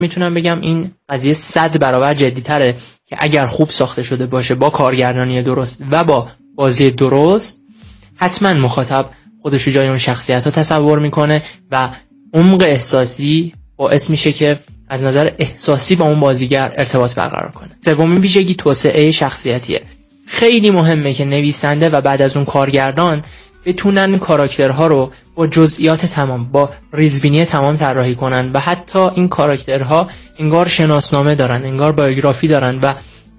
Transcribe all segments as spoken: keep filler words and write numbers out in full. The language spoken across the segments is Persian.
میتونم بگم این قضیه صد برابر جدی‌تره که اگر خوب ساخته شده باشه با کارگردانی درست و با بازی درست، حتما مخاطب خودش رو جای اون شخصیت‌ها تصور میکنه و عمق احساسی باعث میشه که از نظر احساسی با اون بازیگر ارتباط برقرار کنه. سومین ویژگی توسعه شخصیتیه. خیلی مهمه که نویسنده و بعد از اون کارگردان بتونن کاراکترها رو با جزئیات تمام، با ریزبینی تمام طراحی کنن و حتی این کاراکترها انگار شناسنامه دارن، انگار بایوگرافی دارن و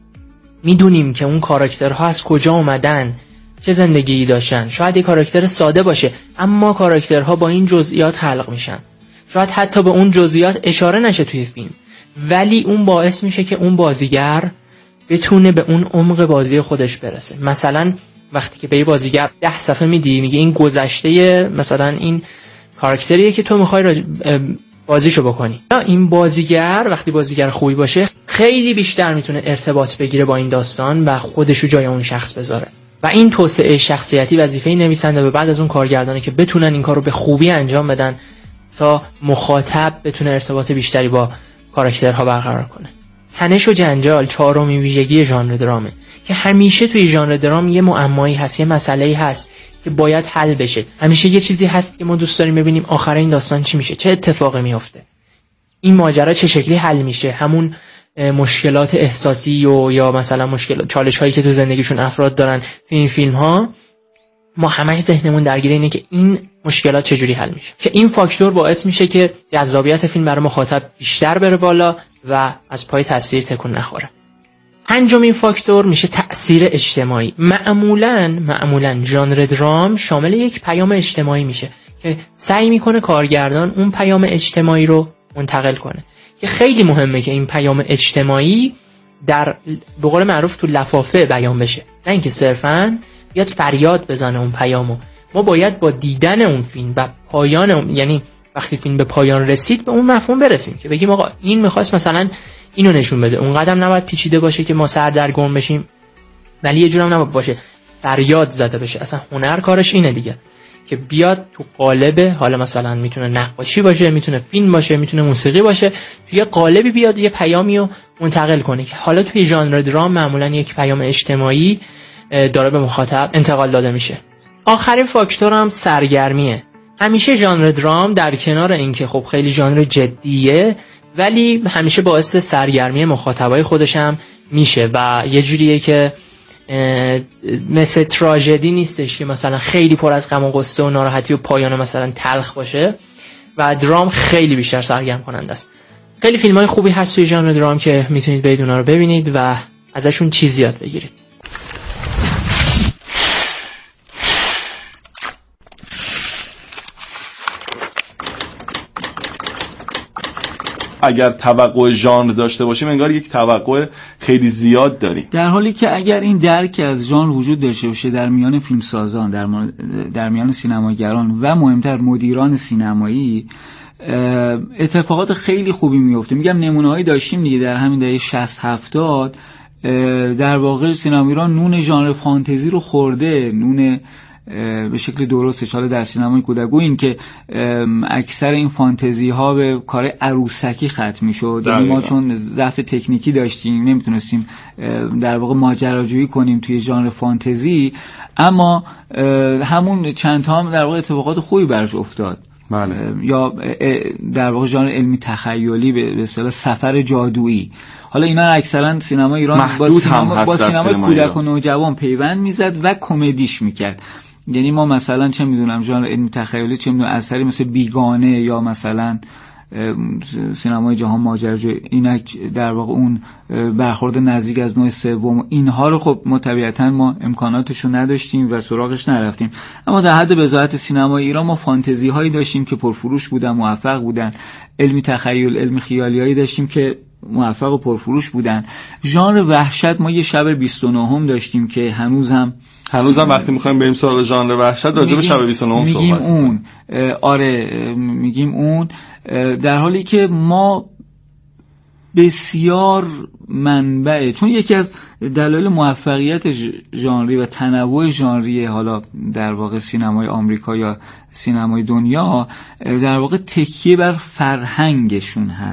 میدونیم که اون کاراکترها از کجا اومدن، چه زندگیی داشتن. شاید یک کاراکتر ساده باشه اما کاراکترها با این جزئیات خلق میشن. شاید حتی به اون جزئیات اشاره نشه توی فیلم، ولی اون باعث میشه که اون بازیگر بتونه به اون عمق بازی خودش برسه. مثلا وقتی که به یه بازیگر ده صفحه میدی، میگه این گذشته مثلا این کاراکتریه که تو میخوای بازیشو بکنی، این بازیگر وقتی بازیگر خوبی باشه خیلی بیشتر میتونه ارتباط بگیره با این داستان و خودشو جای اون شخص بذاره. و این توسعه شخصیتی وظیفه نویسنده و بعد از اون کارگردانه که بتونن این کارو به خوبی انجام بدن تا مخاطب بتونه ارتباط بیشتری با کاراکترها برقرار کنه. تنش و جنجال چهارمین ویژگی ژانر درامه که همیشه توی ژانر درام یه معمایی هست، یه مسئله‌ای هست که باید حل بشه. همیشه یه چیزی هست که ما دوست داریم ببینیم آخر این داستان چی میشه، چه اتفاقی میفته، این ماجرا چه شکلی حل میشه. همون مشکلات احساسی و یا مثلا مشکل چالش هایی که تو زندگیشون افراد دارن تو این فیلم ها، ما همش ذهنمون درگیر اینه که این مشکلات چجوری حل میشه، که این فاکتور باعث میشه که جذابیت فیلم برای مخاطب بیشتر بره بالا و از پای تصویر تکون نخوره. پنجمین فاکتور میشه تأثیر اجتماعی. معمولاً معمولاً ژانر درام شامل یک پیام اجتماعی میشه که سعی میکنه کارگردان اون پیام اجتماعی رو منتقل کنه، که خیلی مهمه که این پیام اجتماعی در به قول معروف تو لفافه بیان بشه، نه اینکه صرفاً بیاد فریاد بزنه اون پیامو. ما باید با دیدن اون فیلم و پایان اون، یعنی وقتی فیلم به پایان رسید، به اون مفهوم برسیم که بگیم آقا این میخواست مثلا اینو نشون بده. اون قدم نباید پیچیده باشه که ما سردرگم بشیم، ولی یه جورم نباید باشه فریاد زده بشه. اصلا هنر کارش اینه دیگه، که بیاد تو قالب، حالا مثلا میتونه نقاشی باشه، میتونه فیلم باشه، میتونه موسیقی باشه، توی یه قالبی بیاد یه پیامی رو منتقل کنه که حالا توی ژانر درام معمولا یک پیام اجتماعی داره به مخاطب انتقال داده میشه. آخرین فاکتور هم سرگرمیه. همیشه ژانر درام در کنار اینکه خب خیلی ژانر جدیه، ولی همیشه باعث سرگرمی مخاطبای خودش هم میشه و یه جوریه که مثل تراژدی نیستش که مثلا خیلی پر از غم و غصه و ناراحتی و پایان مثلا تلخ باشه، و درام خیلی بیشتر سرگرم کننده است. خیلی فیلم‌های خوبی هست توی ژانر درام که میتونید برید اونا رو ببینید و ازشون چیزی یاد بگیرید. اگر توقع ژانر داشته باشیم انگار یک توقع خیلی زیاد داریم، در حالی که اگر این درک از ژانر وجود داشته باشه در میان فیلمسازان، در, در میان سینماگران و مهمتر مدیران سینمایی، اتفاقات خیلی خوبی میفته. میگم نمونه‌هایی داشتیم دیگه در همین دهه شصت هفتاد. در واقع سینما ایران نون ژانر فانتزی رو خورده، نون به شکل درستش. حالا در سینمای کودکگو این که اکثر این فانتزی ها به کار عروسکی ختم میشد، یعنی ما چون ضعف تکنیکی داشتیم نمیتونستیم در واقع ماجراجویی کنیم توی ژانر فانتزی، اما همون چند تا هم در واقع اتفاقات خوبی براش افتاد. بله. یا در واقع ژانر علمی تخیلی به اصطلاح سفر جادویی. حالا اینا اکثرا سینما ایران با سینما با سینما کودک و نوجوان پیوند میزد و کمدیش میکرد. یعنی ما مثلا چه میدونم ژانر علمی تخیلی، چه میدونم اثری مثل بیگانه یا مثلا سینمای جهان ماجراجو، اینک در واقع اون برخورد نزدیک از نوع سوم، اینها رو خب ما طبیعتا ما امکاناتشو نداشتیم و سراغش نرفتیم. اما در حد بضاعت سینمای ایران ما فانتزی هایی داشتیم که پرفروش بودن، موفق بودن، علمی تخیل، علمی خیالی هایی داشتیم که موفق و پرفروش بودن. ژانر وحشت ما یه شب بیست و نهم داشتیم که هنوز هم هنوز هم وقتی میخوایم بریم سراغ ژانر وحشت راجع به شب بیست و نهم صحبت میگیم اون آره میگیم اون در حالی که ما بسیار منبع، چون یکی از دلایل موفقیت ژانری و تنوع ژانری حالا در واقع سینمای آمریکا یا سینمای دنیا در واقع تکیه بر فرهنگشون هست.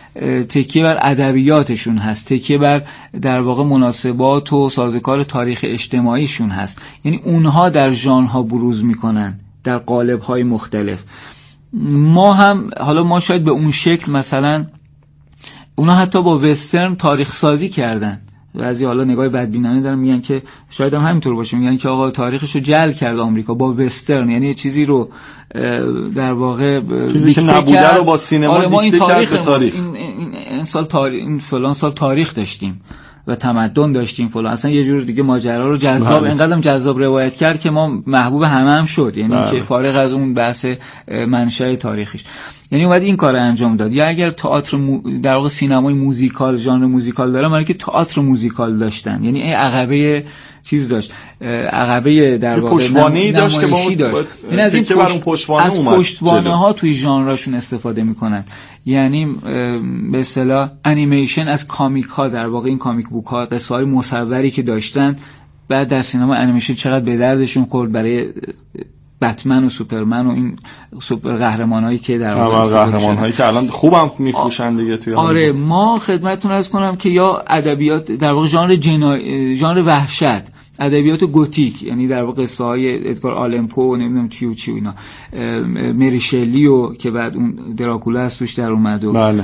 تکیه بر ادبیاتشون هست، تکیه بر در واقع مناسبات و سازوکار تاریخ اجتماعیشون هست. یعنی اونها در ژانرها بروز میکنن در قالب‌های مختلف. ما هم حالا ما شاید به اون شکل مثلا اونا حتی با وسترن تاریخ سازی کردن. بعضی حالا نگاه بدبینانه دارن میگن که شاید هم همینطور باشه، میگن که آقا تاریخش رو جل کرد آمریکا با وسترن، یعنی چیزی رو در واقع چیزی که نبوده رو با سینما آره ما این تاریخ, تاریخ. این, این, این سال تاریخ این فلان سال تاریخ داشتیم و تمدن داشتیم فلان، اصلا یه جور دیگه ماجرا رو جذاب اینقدرم جذاب روایت کرد که ما محبوب همه هم شد، یعنی بله. که فارغ از اون بحث منشأ تاریخیش، یعنی اومد این کار انجام داد. یا اگر تئاتر مو... در واقع سینمای موزیکال، ژانر موزیکال داره، معنی که تئاتر موزیکال داشتن، یعنی این عقبه چیز داشت، عقبه در واقع پشتوانه‌ای داشت که با اون داشت. این از این پشت... اون پشتوانه از پشتوانه ها توی ژانرشون استفاده میکنن، یعنی به اصطلاح انیمیشن از کامیک ها، در واقع این کامیک بوک ها قصه های مصوری که داشتن، بعد در سینما انیمیشن چقدر به دردشون خورد برای بتمن و سوپرمن و این سوپر قهرمانایی که در واقع قهرمانایی که الان خوبم میفروشن دیگه توی آره هم. ما خدمتتون عرض کنم که یا ادبیات در واقع ژانر جنا... ژانر وحشت، ادبیات گوتیک، یعنی در واقع قصه های ادگار آلن پو و نمیدونم چی و چی و اینا، مری شلی و که بعد اون دراکولا از توش در اومد و بله.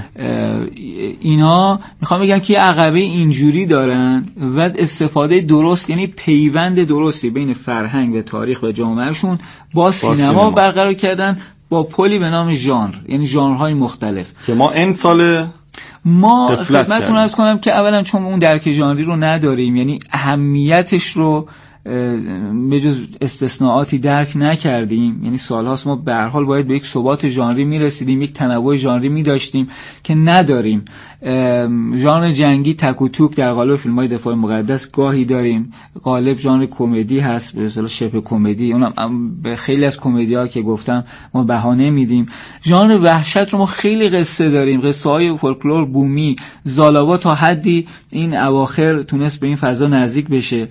اینا میخوام بگم که عقبه اینجوری دارن و استفاده درست، یعنی پیوند درستی بین فرهنگ و تاریخ و جامعهشون با سینما, سینما برقرار کردن با پلی به نام ژانر، یعنی ژانرهای مختلف که ما این سال ما خدمتتون عرض کنم که اولا چون اون درک ژانری رو نداریم، یعنی اهمیتش رو به جز استثناءاتی درک نکردیم، یعنی سالهاست ما به هر حال باید به یک ثبات ژانری میرسیدیم، یک تنوع ژانری میداشتیم که نداریم. ژانر جنگی تک و توک در قالب فیلم‌های دفاع مقدس گاهی داریم، قالب ژانر کمدی هست، به اصطلاح شبه کمدی، اونم به خیلی از کمدی‌ها که گفتم ما بهانه میدیم. ژانر وحشت رو ما خیلی قصه داریم، قصه‌های فولکلور بومی، زالاوا تا حدی این اواخر تونست به این فضا نزدیک بشه.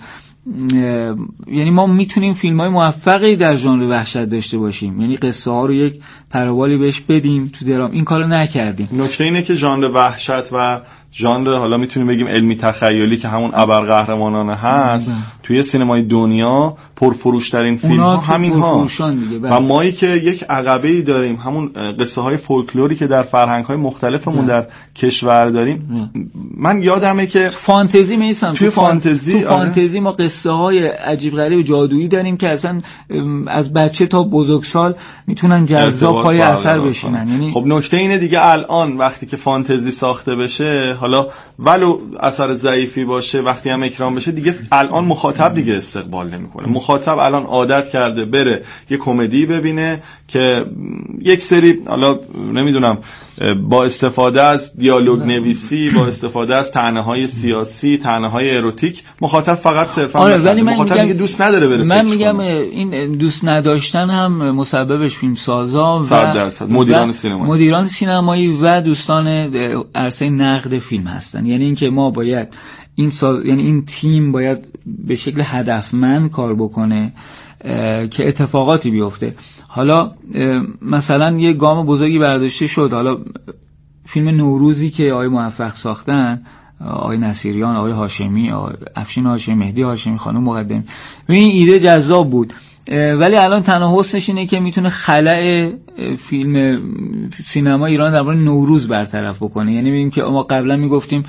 یعنی ما میتونیم فیلم‌های موفقی در ژانر وحشت داشته باشیم، یعنی قصه ها رو یک پروالی بهش بدیم تو درام، این کارو نکردیم. نکته اینه که ژانر وحشت و ژانر حالا میتونیم بگیم علمی تخیلی که همون ابرقهرمانانه هست ده. توی سینمای دنیا پرفروش‌ترین فیلم‌ها همین هاست و مایی که یک عقبه‌ای داریم، همون قصه های فولکلوری که در فرهنگ‌های مختلفمون ده. در کشور داریم ده. من یادمه که فانتزی میسم توی فانتزی تو فانتزی ما قصه های عجیب غریب جادویی داریم که اصلا از بچه تا بزرگسال میتونن جذاب پای اثر بشینن. یعنی خب نکته اینه دیگه، الان وقتی که فانتزی ساخته بشه، حالا ولو اثر ضعیفی باشه، وقتی هم اکرام بشه دیگه الان مخاطب دیگه استقبال نمیکنه. مخاطب الان عادت کرده بره یه کمدی ببینه که یک سری حالا نمیدونم با استفاده از دیالوگ نویسی، با استفاده از طعنه‌های سیاسی، طعنه‌های اروتیک، مخاطب فقط صرفا آره، ولی من مخاطب میگم دیگه دوست نداره بره. من میگم این دوست نداشتن هم مسببش فیلمسازا و صد درصد مدیران سینمایی مدیران سینمایی و دوستان عرصه نقد فیلم هستن. یعنی اینکه ما باید این ساز... یعنی این تیم باید به شکل هدفمند کار بکنه که اتفاقاتی بیفته. حالا مثلا یه گام بزرگی برداشته شد، حالا فیلم نوروزی که آقای موفق ساختن، آقای نصیریان، آقای هاشمی، آقای افشین هاشمی، مهدی هاشمی، خانم مقدمی، این ایده جذاب بود، ولی الان تنها حسنش اینه که میتونه خلأ فیلم سینما ایران در مورد نوروز برطرف بکنه. یعنی میگیم که ما قبلا میگفتیم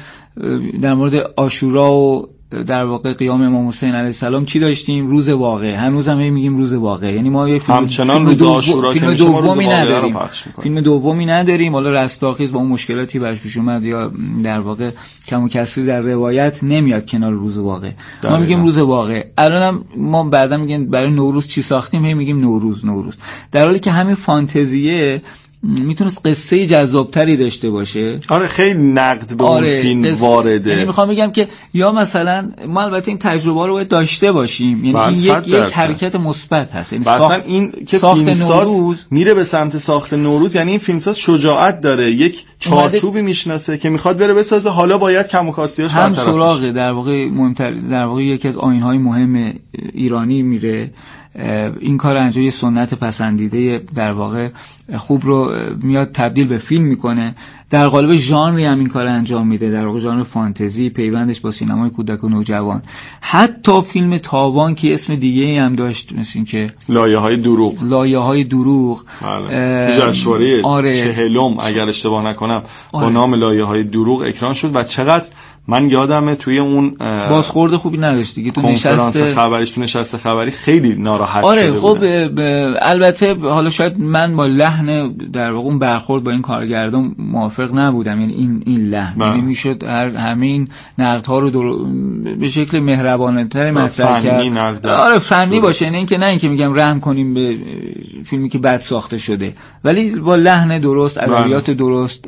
در مورد عاشورا و در واقع قیام امام حسین علیه السلام چی داشتیم؟ روز واقعه. هنوز هم میگیم روز واقعه. یعنی ما یه فیلم همچنان روز عاشورا که میشه دومی نداریم. فیلم دومی نداریم. حالا رستاخیز با اون مشکلاتی براش پیش اومد یا در واقع کم و کسری در روایت نمیاد کنار روز واقعه. ما میگیم روز واقعه. الانم ما بعدا میگیم برای نوروز چی ساختیم، هی میگیم نوروز نوروز. در حالی که همین فانتزیه میتونست قصه جذابتری داشته باشه. آره خیلی نقد به آره اون فیلم قصه... وارده. یعنی میخوام بگم که یا مثلا ما البته این تجربه رو باید داشته باشیم، یعنی این یک یک حرکت مثبت هست. یعنی مثلا این که فیلمساز میره به سمت ساخت نوروز، یعنی این فیلمساز شجاعت داره، یک چارچوبی میشناسه که میخواد بره بسازه، حالا باید کم و کاستیاش هم سراغ در واقع مهمتر در واقع یکی از آیین‌های مهم ایرانی میره این کار انجام، یه سنت پسندیده در واقع خوب رو میاد تبدیل به فیلم میکنه. در قالب ژانری هم این کار انجام میده، در واقع ژانر فانتزی، پیوندش با سینمای کودک و نوجوان. حتی فیلم تاوان که اسم دیگه هم داشت، مثل این که لایه‌های دروغ لایه‌های دروغ بله. جشنواره آره. چهلم اگر اشتباه نکنم آره. با نام لایه‌های دروغ اکران شد و چقدر من یادمه توی اون بازخورد خوبی نداشت دیگه، تو کنفرانس خبریش تو نشست خبری خیلی ناراحت آره شده خب البته حالا شاید من با لحن در واقع اون برخورد با این کارگردان موافق نبودم، یعنی این این لحن یعنی میشد هر همین نقدها رو در... به شکل مهربانه‌تر مطرح کرد. آره فنی باشه، نه اینکه نه اینکه میگم رحم کنیم به فیلمی که بد ساخته شده، ولی با لحن درست، ادبیات درست،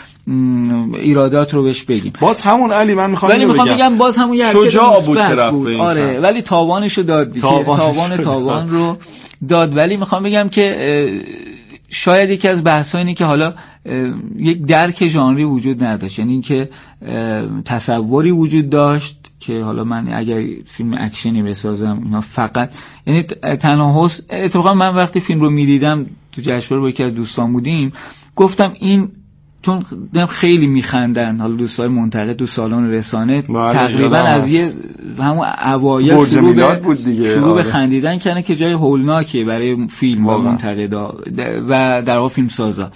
ایرادات رو بهش بگیم. باز همون علی من میخوام ولی میخوام بگم باز همون یه شجاع بود طرف بود. آره ولی تاوانشو داد دیگه، تاوان تاوان رو داد. ولی میخوام بگم که شاید یکی از بحث‌ها اینه که حالا یک درک ژانری وجود نداشت، یعنی اینکه تصوری وجود داشت که حالا من اگر فیلم اکشنی بسازم اینا فقط یعنی تنها حس. اتفاقا من وقتی فیلم رو میدیدم تو جشنواره با یکی از دوستان بودیم، گفتم این چون خیلی میخندن، حالا دوستای منتقد تو سالن رسانه تقریبا از یه همون اوایل شروع به بود دیگه، شروع به آره. خندیدن کنه که جای هولناکه برای فیلم و منتقدا و در واقع فیلم سازا.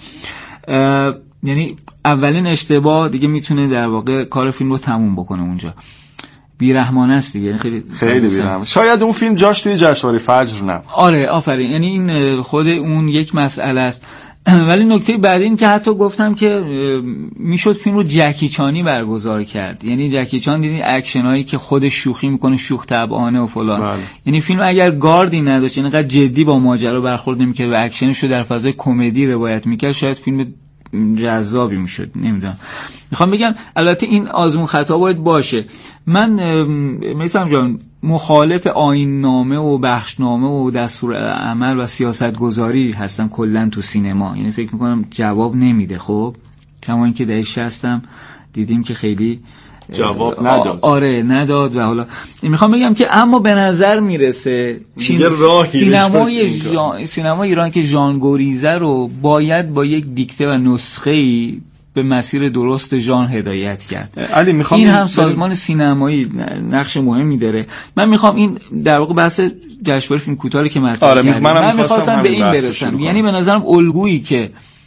یعنی اولین اشتباه دیگه میتونه در واقع کار فیلم رو تموم بکنه اونجا. بیرحمانه است دیگه، خیلی خیلی بیرحمانه. شاید اون فیلم جاش توی جشنواره فجر نه. آره آفرین، یعنی این خود اون یک مسئله است. ولی نکته بعدی این که حتی گفتم که میشد فیلم رو جکی چانی برگزار کرد. یعنی جکی چان دیدین اکشن هایی که خودش شوخی میکنه، شوخ طبعانه و فلان بله. یعنی فیلم اگر گاردی نداشت، یعنی انقدر جدی با ماجرا برخورد نمیکرد و اکشنش رو در فضای کمدی روایت میکرد، شاید فیلم جذابی میشد. نمیدونم، میخوام بگم البته این آزمون خطا باید باشه. من مثلا جان مخالف آیین نامه و بخشنامه و دستور عمل و سیاست گذاری هستم کلا تو سینما، یعنی فکر میکنم جواب نمیده. خب کما اینکه دهه شصتم دیدیم که خیلی جواب نداد. آره نداد. و حالا میخوام بگم که اما به نظر میرسه سینمای جان... سینما ایران که ژانگوریزه رو باید با یک دیکته و نسخه‌ای به مسیر درست ژان هدایت کرد. علی میخوام این هم سازمان بل... سینمایی نقش مهمی داره. من میخوام این در واقع بحث جشنواره فیلم کوتاه که مطرح آره کردم، من میخواستم به این برسم. یعنی به نظرم الگویی که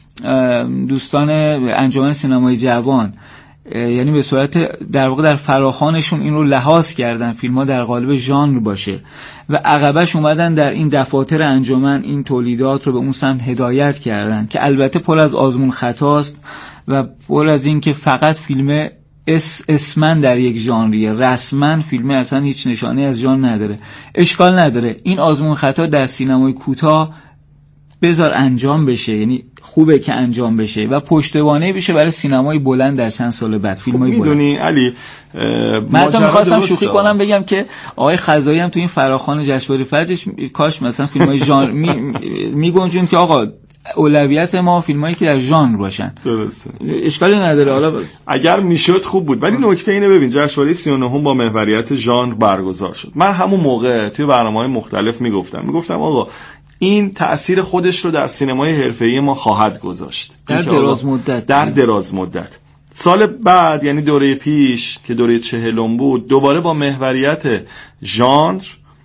دوستان انجمن سینمای جوان یعنی به صورت در واقع در فراخوانشون این رو لحاظ کردن فیلم‌ها در قالب ژانر باشه و عقبش اومدن در این دفاتر انجمن این تولیدات رو به اون سمت هدایت کردن که البته پر از آزمون خطاست و پر از این که فقط فیلم اس اسمن در یک ژانریه، رسما فیلم اصلا هیچ نشانه از ژانر نداره. اشکال نداره، این آزمون خطا در سینمای کوتاه بذار انجام بشه، یعنی خوبه که انجام بشه و پشتوانه بشه برای سینمای بلند در چند سال بعد. فیلمای بلند میدونی علی من حتی می‌خواستم شوخی کنم بگم که آقای خزایی هم تو این فراخوان جشنواره فجرش کاش مثلا فیلمای ژانر میگنجون می که آقا اولویت ما فیلمایی که در ژانر باشن. درسته، اشکالی نداره. حالا اگر میشد خوب بود. ولی نکته اینه ببین جشنواره سی و نه با محوریت ژانر برگزار شد. من همون موقع توی برنامه‌های مختلف میگفتم میگفتم آقا این تأثیر خودش رو در سینمای حرفه‌ای ما خواهد گذاشت در دراز مدت. در دراز مدت. سال بعد یعنی دوره پیش که دوره چهلم بود دوباره با محوریت ژانر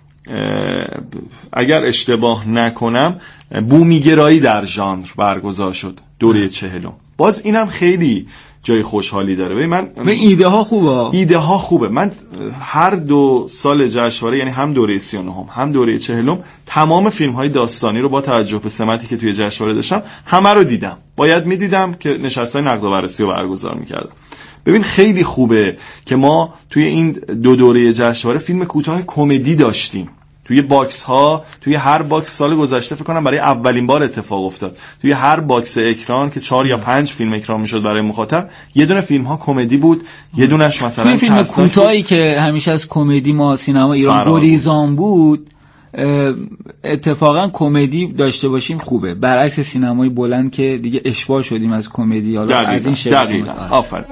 اگر اشتباه نکنم بومیگرایی در ژانر برگزار شد دوره چهلم. باز اینم خیلی جای خوشحالی داره. ببین من به ایده ها خوبه ایده ها خوبه. من هر دو سال جشنواره یعنی هم دوره سی و نه هم هم دوره چهلم تمام فیلم های داستانی رو با توجه به سمتی که توی جشنواره داشتم همه رو دیدم. باید میدیدم که نشستای نقد و بررسی رو برگزار میکردم. ببین خیلی خوبه که ما توی این دو دوره جشنواره فیلم کوتاه کمدی داشتیم. توی باکس ها، توی هر باکس سال گذشته فکر کنم برای اولین بار اتفاق افتاد. توی هر باکس اکران که چهار یا پنج فیلم اکران میشد برای مخاطب، یه دونه فیلم ها کمدی بود، یه دونش مثلا توی فیلم کوتاهی که همیشه از کمدی ما سینما ایران گریزان بود، اتفاقا کمدی داشته باشیم خوبه، برعکس سینمای بلند که دیگه اشباع شدیم از کمدی. حالا از این شکل. دقیقاً. آفرین.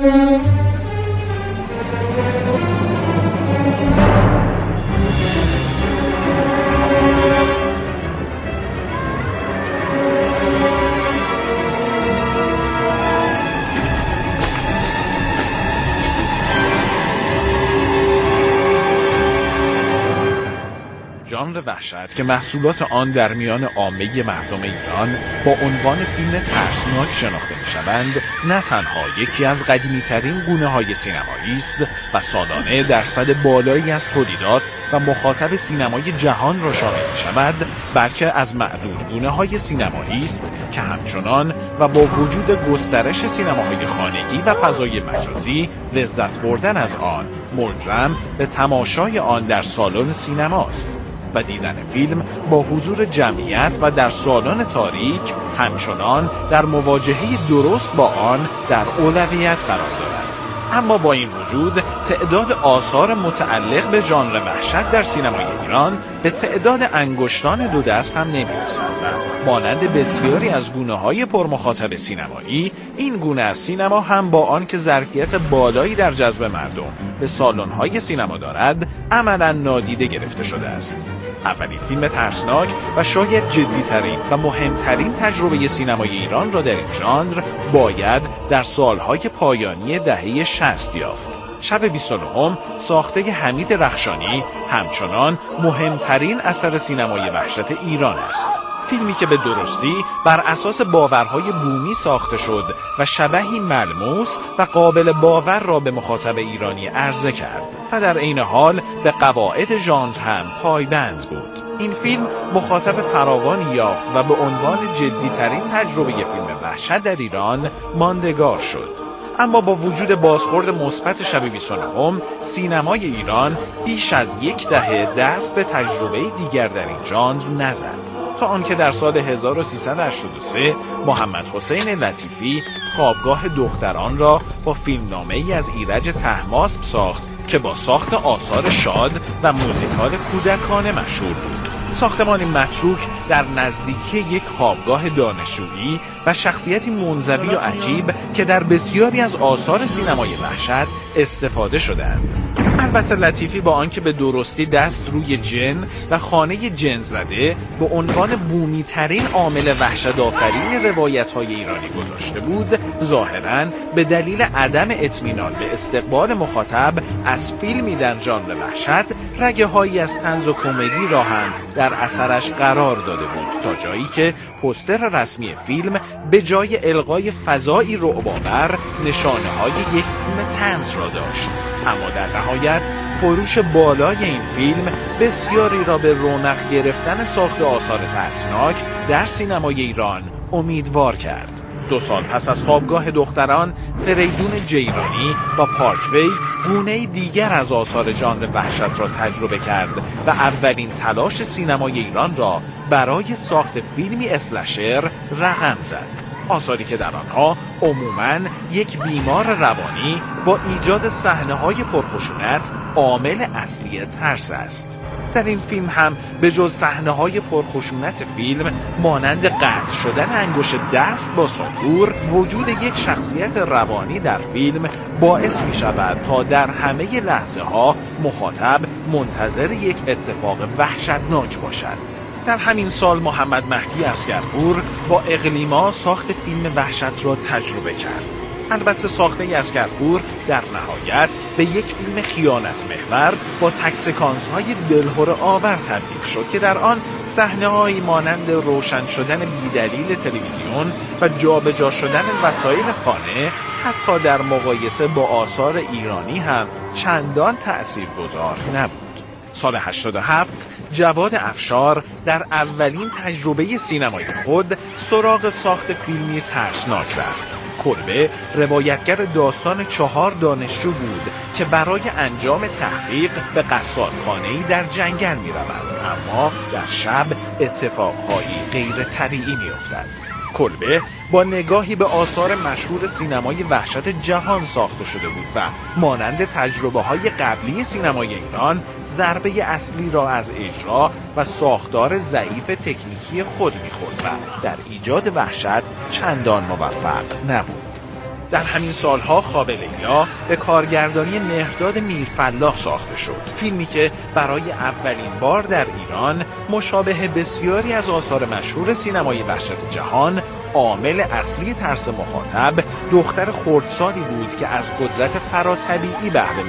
جانر وحشت که محصولات آن در میان عامه مردم ایران با عنوان فیلم ترسناک شناخته می‌شوند، نه تنها یکی از قدیمی‌ترین گونه‌های سینمایی است و سالانه درصد بالایی از تولیدات و مخاطب سینمای جهان را شامل می‌شود، بلکه از معدود گونه‌های سینمایی است که همچنان و با وجود گسترش سینماهای خانگی و فضای مجازی لذت بردن از آن ملزم به تماشای آن در سالن سینماست و دیدن فیلم با حضور جمعیت و در سالن تاریک همچنان در مواجهه درست با آن در اولویت قرار دارد. اما با این وجود تعداد آثار متعلق به ژانر وحشت در سینمای ایران به تعداد انگشتان دو دست هم نمی‌رسد و مانند بسیاری از گونه‌های پرمخاطب سینمایی، این گونه از سینما هم با آن که ظرفیت بالایی در جذب مردم به سالن‌های سینما دارد، عملاً نادیده گرفته شده است. اولین فیلم ترسناک و شاید جدی‌ترین و مهمترین تجربه سینمای ایران را در این ژانر باید در سالهای پایانی دهه شصت یافت. شب بیست و نهم ساخته حمید رخشانی همچنان مهمترین اثر سینمای وحشت ایران است. فیلمی که به درستی بر اساس باورهای بومی ساخته شد و شبحی ملموس و قابل باور را به مخاطب ایرانی عرضه کرد و در عین حال به قواعد ژانر هم پایبند بود. این فیلم مخاطب فراوانی یافت و به عنوان جدی‌ترین تجربه فیلم وحشت در ایران ماندگار شد. اما با وجود بازخورد مثبت شب بیست و نهم، سینمای ایران بیش از یک دهه دست به تجربه دیگر در این ژانر نزد، تا آنکه در سال هزار و سیصد و هشتاد و سه محمد حسین لطیفی خوابگاه دختران را با فیلمنامه‌ای از ایرج طهماسب ساخت که با ساخت آثار شاد و موزیکال کودکانه مشهور بود. ساختمانی متروک در نزدیکی یک خوابگاه دانشجویی و شخصیتی منزوی و عجیب که در بسیاری از آثار سینمای وحشت استفاده شدند. البته لطیفی با آنکه به درستی دست روی جن و خانه جن زده به عنوان بومی ترین عامل وحشت آفرین روایت های ایرانی گذاشته بود، ظاهراً به دلیل عدم اطمینان به استقبال مخاطب از فیلمی در ژانر وحشت، رگه هایی از طنز و کمدی را هم در اثرش قرار داده بود، تا جایی که پوستر رسمی فیلم به جای القای فضایی رعب‌آور نشانه های یک فیلم طنز را داشت. اما در نهایت فروش بالای این فیلم بسیاری را به رونق گرفتن ساخت آثار ترسناک در سینمای ایران امیدوار کرد. دو سال پس از خوابگاه دختران، فریدون جیرانی با پارکوی گونه دیگر از آثار ژانر وحشت را تجربه کرد و اولین تلاش سینمای ایران را برای ساخت فیلمی اسلشر رقم زد. آثاری که در آنها عموماً یک بیمار روانی با ایجاد صحنه‌های پرخشونت عامل اصلی ترس است. در این فیلم هم به جز صحنه‌های پرخشونت فیلم مانند قطع شدن انگشت دست با ساطور، وجود یک شخصیت روانی در فیلم باعث می شود تا در همه لحظه ها مخاطب منتظر یک اتفاق وحشتناک باشد. در همین سال محمد مهدی عسگرپور با اقلیما ساخت فیلم وحشت را تجربه کرد. البته ساخته عسگرپور در نهایت به یک فیلم خیانت محور با تکسکانس های دلهره آور تبدیل شد که در آن صحنه‌هایی مانند روشن شدن بیدلیل تلویزیون و جابجا شدن وسایل خانه حتی در مقایسه با آثار ایرانی هم چندان تأثیرگذار نبود. سال هشتاد و هفت جواد افشار در اولین تجربه سینمایی خود سراغ ساخت فیلمی ترسناک رفت. کلبه روایتگر داستان چهار دانشجو بود که برای انجام تحقیق به قصابخانه‌ای در جنگل می‌روند، اما در شب اتفاقهایی غیر طبیعی می‌افتد. کلبه با نگاهی به آثار مشهور سینمای وحشت جهان ساخته شده بود و مانند تجربه‌های قبلی سینمای ایران ضربه اصلی را از اجرا و ساختار ضعیف تکنیکی خود می‌خورد و در ایجاد وحشت چندان موفق نبود. در همین سالها خواب لیلا به کارگردانی مهرداد میرفلاح ساخته شد، فیلمی که برای اولین بار در ایران مشابه بسیاری از آثار مشهور سینمای وحشت جهان عامل اصلی ترس مخاطب دختر خردسالی بود که از قدرت فراتبیعی بهره می‌برد.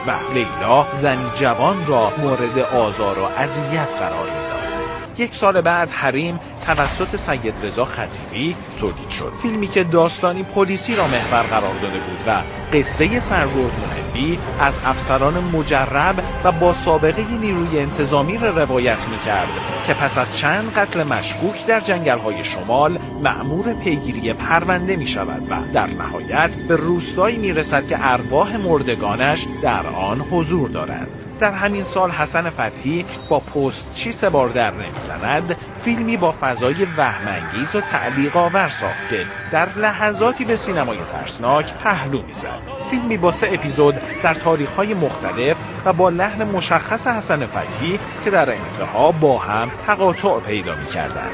و لیلا زنی جوان را مورد آزار و اذیت قرار میداد. یک سال بعد حریم توسط سید رضا خطیبی تولید شد، فیلمی که داستانی پلیسی را محور قرار داده بود و قصه سرگرد محبی از افسران مجرب و با سابقه نیروی انتظامی را روایت می‌کرد که پس از چند قتل مشکوک در جنگل‌های شمال مأمور پیگیری پرونده می‌شود و در نهایت به روستایی می‌رسد که ارواح مردگانش در آن حضور دارند. در همین سال حسن فتحی با پست چی سه بار در نمیزند فیلمی با فضای وهم‌انگیز و تعلیق آور ساخت که در لحظاتی به سینمای ترسناک پهلو میزد. فیلمی با سه اپیزود در تاریخ‌های مختلف و با لحن مشخص حسن فتحی که در انتها با هم تقاطع پیدا می‌کردند.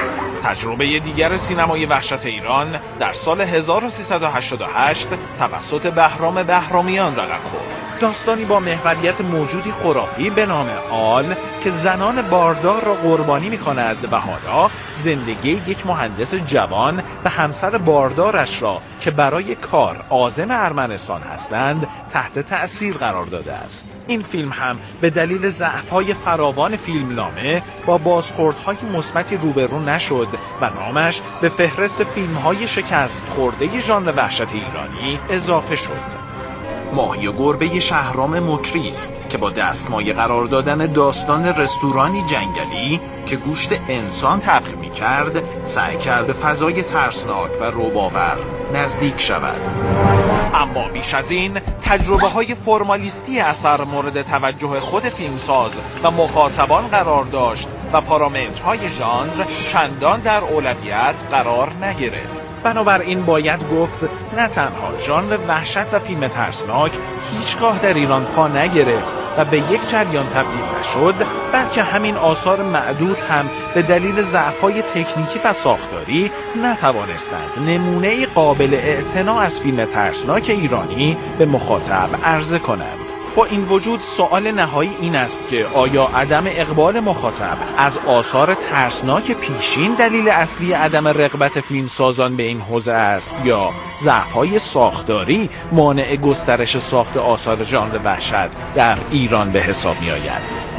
تجربه دیگر سینمای وحشت ایران در سال هزار و سیصد و هشتاد و هشت توسط بهرام بهرامیان رقم خورد. داستانی با محوریت موجودی خرافی به نام آل که زنان باردار را قربانی می‌کند و حالا زندگی یک مهندس جوان و همسر باردارش را که برای کار عازم ارمنستان هستند تحت تأثیر قرار داده است. این فیلم هم به دلیل ضعف‌های فراوان فیلمنامه با بازخوردهای مثبتی روبرو نشد و نامش به فهرست فیلم‌های شکست خورده ژانر وحشت ایرانی اضافه شد. ماهی و گربه شهرام مکری است که با دستمایه قرار دادن داستان رستورانی جنگلی که گوشت انسان طبخ می‌کرد سعی کرد به فضای ترسناک و رعب‌آور نزدیک شود. اما بیش از این تجربه‌های فرمالیستی اثر مورد توجه خود فیلمساز و مخاطبان قرار داشت و پارامترهای ژانر چندان در اولویت قرار نگرفت. بنابراین باید گفت نه تنها ژانر وحشت و فیلم ترسناک هیچگاه در ایران پا نگرفت و به یک جریان تبدیل نشد، بلکه همین آثار معدود هم به دلیل ضعف‌های تکنیکی و ساختاری نتوانستند نمونه قابل اعتنا از فیلم ترسناک ایرانی به مخاطب عرضه کنند. با این وجود سوال نهایی این است که آیا عدم اقبال مخاطب از آثار ترسناک پیشین دلیل اصلی عدم رغبت فیلمسازان به این حوزه است یا ضعف‌های ساختاری مانع گسترش ساخت آثار ژانر وحشت در ایران به حساب می‌آید؟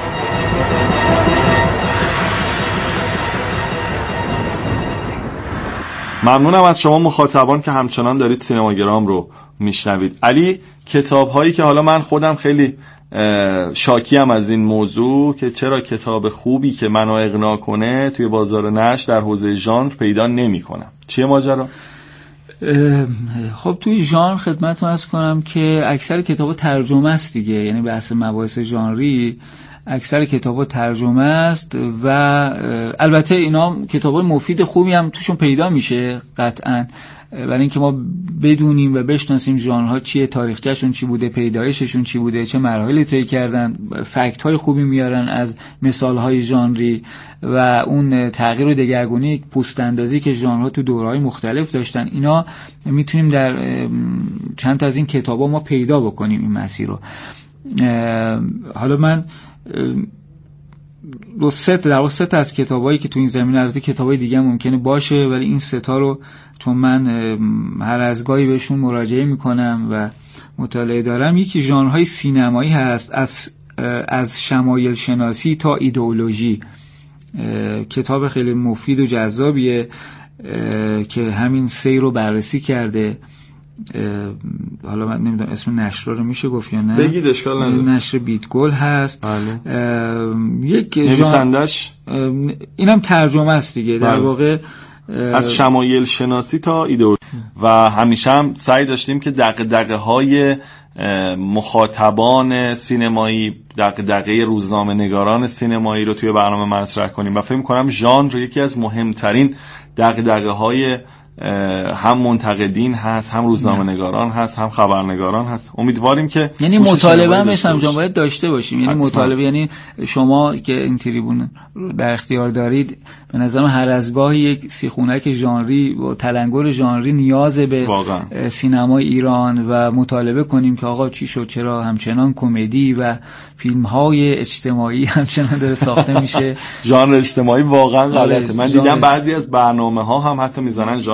ممنونم از شما مخاطبان که همچنان دارید سینماگرام رو میشنوید. علی، کتاب هایی که حالا من خودم خیلی شاکیم از این موضوع که چرا کتاب خوبی که منو اقناع کنه توی بازار نشر در حوزه ژانر پیدا نمی‌کنم. چیه ماجرا؟ خب توی ژانر خدمتتون عرض کنم که اکثر کتابا ترجمه است دیگه، یعنی بحث مباحث ژانری اکثر کتابا ترجمه است و البته اینا کتابای مفید خوبی هم توشون پیدا میشه قطعاً، برای اینکه ما بدونیم و بشناسیم ژانرها چیه، تاریخچه‌شون چی بوده، پیدایششون چی بوده، چه مراحلی طی کردن، فکت های خوبی میارن از مثال های ژانری و اون تغییر و دگرگونی پوست اندازی که ژانرها تو دوره‌های مختلف داشتن. اینا میتونیم در چند تا از این کتابا ما پیدا بکنیم این مسیر رو. حالا من دو سه در سه تا از کتابایی که تو این زمینه، البته کتابای دیگه هم ممکنه باشه، ولی این سه تا رو چون من هر از گاهی بهشون مراجعه میکنم و مطالعه دارم. یکی ژانرهای سینمایی هست، از از شمایل شناسی تا ایدئولوژی. کتاب خیلی مفید و جذابیه که همین سیر رو بررسی کرده. حالا من نمیدونم اسم نشر رو میشه گفت یا نه، بگید اشکال نداره. نشر بیتگل هست. بله. یک نویسندش اینم ترجمه است دیگه. در بله. واقع از شمایل شناسی تا ایدئولوژی و همیشه هم سعی داشتیم که دغدغه های مخاطبان سینمایی، دغدغه روزنامه نگاران سینمایی رو توی برنامه مطرح کنیم و فکر می‌کنم ژانر یکی از مهمترین دغدغه های هم منتقدین هست، هم روزنامه نگاران هست، هم خبرنگاران هست. امیدواریم که یعنی مطالبه هم مثلا جان باید داشته باشیم. یعنی مطالبه، یعنی شما که این تریبون در اختیار دارید، به نظرم هر از گاهی یک سیخونک ژانری و تلنگر ژانری نیاز به واقعا سینمای ایران و مطالبه کنیم که آقا چی شد، چرا همچنان کمدی و فیلم‌های اجتماعی همچنان داره ساخته میشه. ژانر اجتماعی واقعا غلطه. من دیدم بعضی از برنامه‌ها هم حتی میزنن ژانر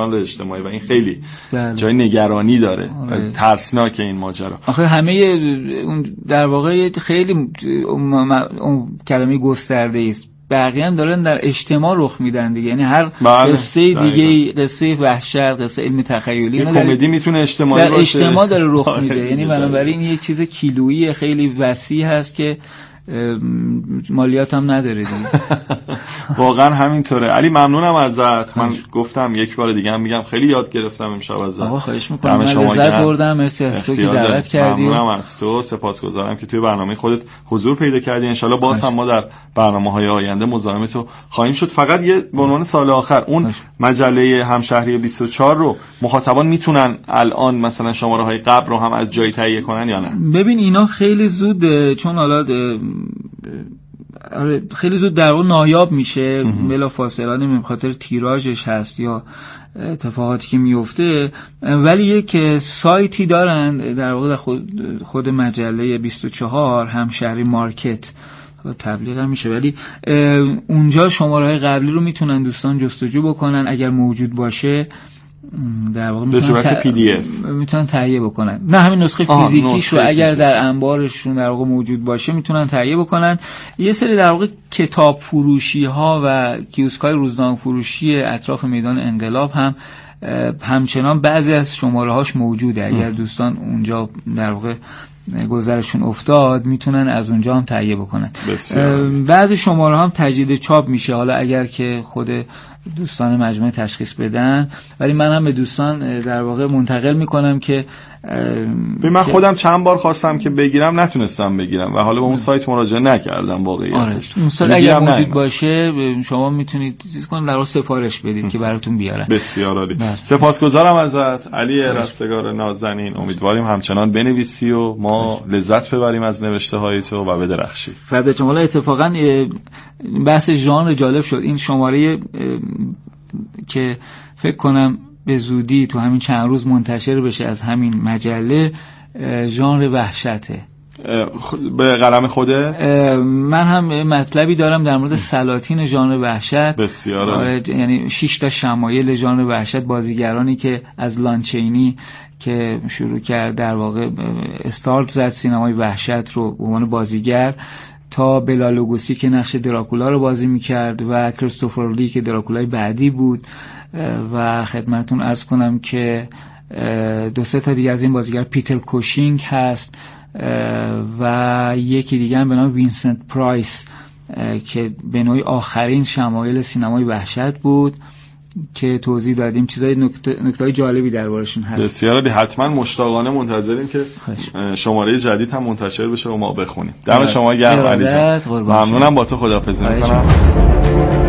کانال اجتماعی و این خیلی بله. جای نگرانی داره. آره. ترسناکه این ماجرا. آخه همه اون در واقع خیلی اون کلمه گسترده است، بقیه هم دارن در اجتماع رخ میدن دیگه، یعنی هر بله. قصه دیگه، قصه وحشت، قصه علمی تخیلی، کمدی میتونه اجتماعی در باشه، اجتماع داره رخ آره میده، یعنی بنابراین این یک چیز کیلویی خیلی وسیع هست که مالیات هم نداره دیگه. واقعا همینطوره. علی ممنونم ازت. من گفتم یک بار دیگه هم میگم خیلی یاد گرفتم امشب ازت. آقا خواهش می‌کنم، من لذت بردم. مرسی از تو که دعوت کردی. ممنونم از تو، سپاسگزارم که توی برنامه خودت حضور پیدا کردی. ان شاءالله باز هم ما در برنامه‌های آینده مزاحم تو خواهیم شد. فقط یه به عنوان سال آخر اون خوش. مجله همشهری بیست و چهار رو مخاطبان میتونن الان مثلا شماره‌های قبل رو هم از جای تهیه کنن یا نه؟ ببین اینا خیلی زود، چون حالا خیلی زود در واقع نایاب میشه، بلا فاصله نمی خاطر تیراژش هست یا اتفاقاتی که میفته، ولی یک سایتی دارن در واقع خود, خود مجله بیست و چهار همشهری مارکت تبلیغ هم میشه، ولی اونجا شماره‌های قبلی رو میتونن دوستان جستجو بکنن، اگر موجود باشه در واقع به صورت ت... پی دی اف میتونن تهیه بکنن. نه همین نسخه فیزیکیش رو اگر فیزیکی. در انبارشون در واقع موجود باشه میتونن تهیه بکنن. یه سری در واقع کتاب فروشی ها و کیوسک‌های روزنامه فروشی اطراف میدان انقلاب هم همچنان بعضی از شماره هاش موجوده، اگر دوستان اونجا در واقع گذرشون افتاد میتونن از اونجا هم تهیه بکنن. بعضی شماره هم تجدید چاپ میشه، حالا اگر که خود دوستان مجموعه تشخیص بدن، ولی من هم به دوستان در واقع منتقل میکنم که به من خودم چند بار خواستم که بگیرم نتونستم بگیرم و حالا به اون سایت مراجعه نکردم واقعیتش. آره. اون سایت اگر موجود باشه شما میتونید چیز کنید در واقع سفارش بدید که براتون بیارن. بسیار عالی. سپاسگزارم ازت علی رستگار نازنین. امیدواریم همچنان بنویسی و ما لذت ببریم از نوشته های تو و بدرخشی. فدای شما. اتفاقا بحث ژانر جالب شد. این شماره که فکر کنم به زودی تو همین چند روز منتشر بشه از همین مجله، ژانر وحشته. به قلم خوده من هم مطلبی دارم در مورد سلاطین ژانر وحشت. بسیار عالی. یعنی شش تا شمایل ژانر وحشت، بازیگرانی که از لانچینی که شروع کرد در واقع استارت زد سینمای وحشت رو به عنوان بازیگر، تا بلا لوگوسی که نقش دراکولا رو بازی میکرد و کریستوفر لی که دراکولای بعدی بود، و خدمتون عرض کنم که دو سه تا دیگه از این بازیگر، پیتر کوشینگ هست و یکی دیگه هم به نام وینسنت پرایس که به نوعی آخرین شمایل سینمای وحشت بود که توضیح دادیم. چیزای نکته‌های جالبی دربارشون هست. بسیار عالی. حتما مشتاقانه منتظریم که شماره جدید هم منتشر بشه و ما بخونیم. دم شما گرم علی جان. ممنونم. با تو خداحافظی می‌کنم.